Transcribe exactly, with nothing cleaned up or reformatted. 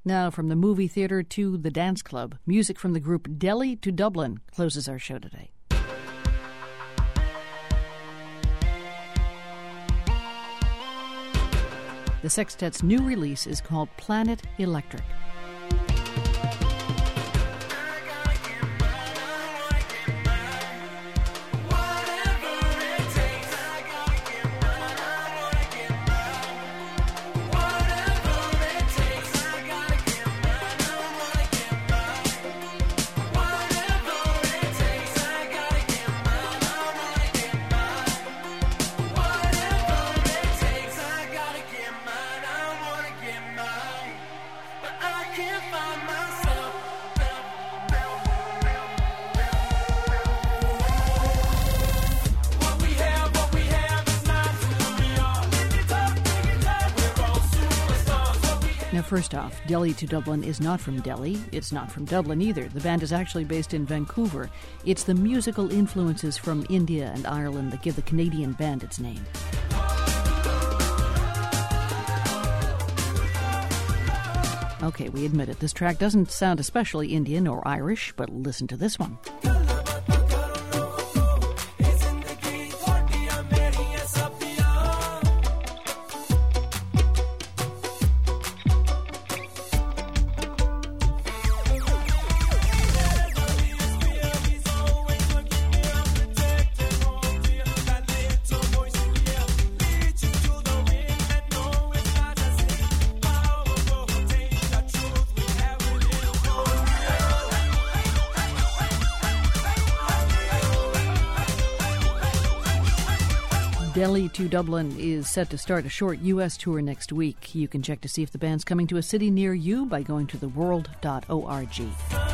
Now, from the movie theater to the dance club, music from the group Delhi to Dublin closes our show today. The sextet's new release is called Planet Electric. Now, first off, Delhi to Dublin is not from Delhi. It's not from Dublin either. The band is actually based in Vancouver. It's the musical influences from India and Ireland that give the Canadian band its name. Okay, we admit it. This track doesn't sound especially Indian or Irish, but listen to this one. Delhi to Dublin is set to start a short U S tour next week. You can check to see if the band's coming to a city near you by going to the world dot org.